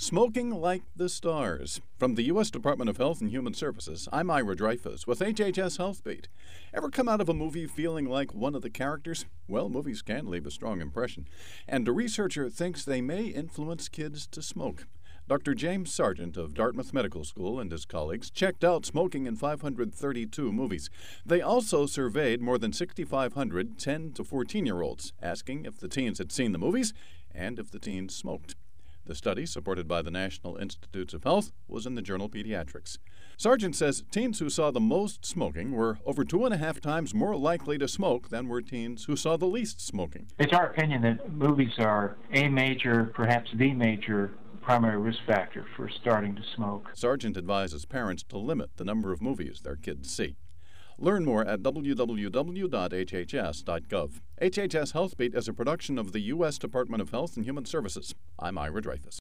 Smoking Like the Stars. From the U.S. Department of Health and Human Services, I'm Ira Dreyfus with HHS Health Beat. Ever come out of a movie feeling like one of the characters? Well, movies can leave a strong impression, and a researcher thinks they may influence kids to smoke. Dr. James Sargent of Dartmouth Medical School and his colleagues checked out smoking in 532 movies. They also surveyed more than 6,500 10 to 14-year-olds, asking if the teens had seen the movies and if the teens smoked. The study, supported by the National Institutes of Health, was in the journal Pediatrics. Sargent says teens who saw the most smoking were over 2.5 times more likely to smoke than were teens who saw the least smoking. It's our opinion that movies are a major, perhaps the major, primary risk factor for starting to smoke. Sargent advises parents to limit the number of movies their kids see. Learn more at www.hhs.gov. HHS Health Beat is a production of the U.S. Department of Health and Human Services. I'm Ira Dreyfus.